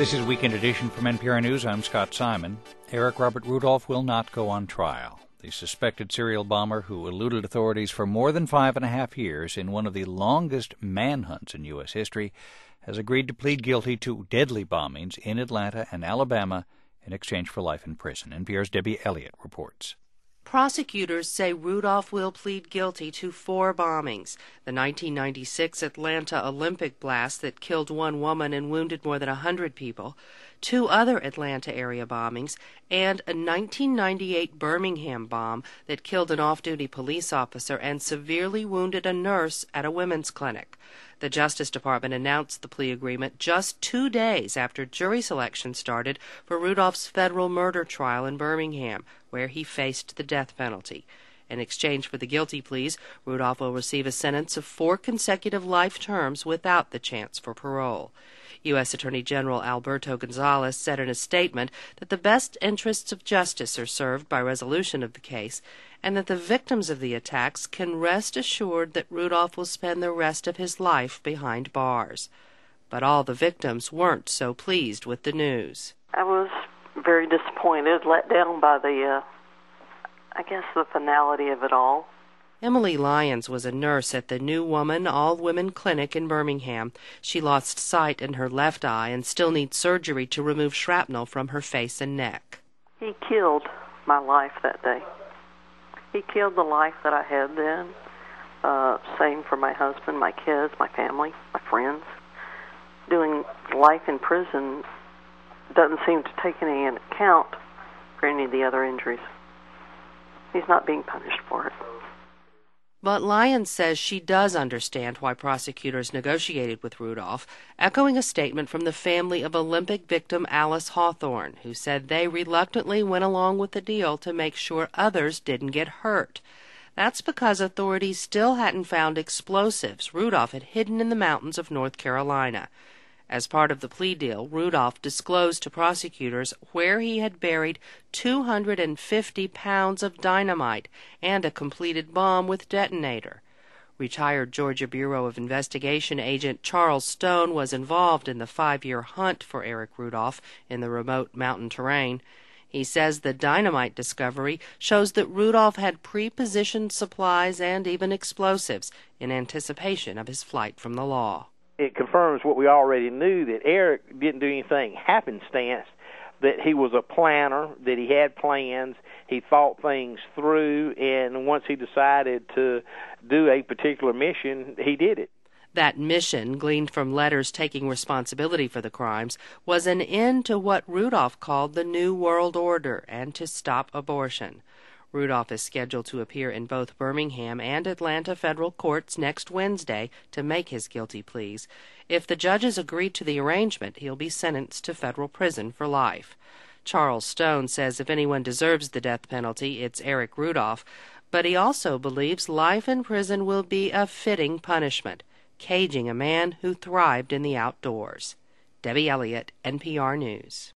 This is Weekend Edition from NPR News. I'm Scott Simon. Eric Robert Rudolph will not go on trial. The suspected serial bomber who eluded authorities for more than 5.5 years in one of the longest manhunts in U.S. history has agreed to plead guilty to deadly bombings in Atlanta and Alabama in exchange for life in prison. NPR's Debbie Elliott reports. Prosecutors say Rudolph will plead guilty to 4 bombings: the 1996 Atlanta Olympic blast that killed 1 woman and wounded more than 100 people, 2 other Atlanta area bombings, and a 1998 Birmingham bomb that killed an off-duty police officer and severely wounded a nurse at a women's clinic. The Justice Department announced the plea agreement just 2 days after jury selection started for Rudolph's federal murder trial in Birmingham, where he faced the death penalty. In exchange for the guilty pleas, Rudolph will receive a sentence of 4 consecutive life terms without the chance for parole. U.S. Attorney General Alberto Gonzales said in a statement that the best interests of justice are served by resolution of the case, and that the victims of the attacks can rest assured that Rudolph will spend the rest of his life behind bars. But all the victims weren't so pleased with the news. I was very disappointed, let down by the finality of it all. Emily Lyons was a nurse at the New Woman all-women clinic in Birmingham. She lost sight in her left eye and still needs surgery to remove shrapnel from her face and neck. He killed my life that day. He killed the life that I had then. Same for my husband, my kids, my family, my friends. Doing life in prison doesn't seem to take any into account for any of the other injuries. He's not being punished for it. But Lyons says she does understand why prosecutors negotiated with Rudolph, echoing a statement from the family of Olympic victim Alice Hawthorne, who said they reluctantly went along with the deal to make sure others didn't get hurt. That's because authorities still hadn't found explosives Rudolph had hidden in the mountains of North Carolina. As part of the plea deal, Rudolph disclosed to prosecutors where he had buried 250 pounds of dynamite and a completed bomb with detonator. Retired Georgia Bureau of Investigation agent Charles Stone was involved in the 5-year hunt for Eric Rudolph in the remote mountain terrain. He says the dynamite discovery shows that Rudolph had pre-positioned supplies and even explosives in anticipation of his flight from the law. It confirms what we already knew, that Eric didn't do anything happenstance, that he was a planner, that he had plans, he thought things through, and once he decided to do a particular mission, he did it. That mission, gleaned from letters taking responsibility for the crimes, was an end to what Rudolph called the New World Order and to stop abortion. Rudolph is scheduled to appear in both Birmingham and Atlanta federal courts next Wednesday to make his guilty pleas. If the judges agree to the arrangement, he'll be sentenced to federal prison for life. Charles Stone says if anyone deserves the death penalty, it's Eric Rudolph, but he also believes life in prison will be a fitting punishment, caging a man who thrived in the outdoors. Debbie Elliott, NPR News.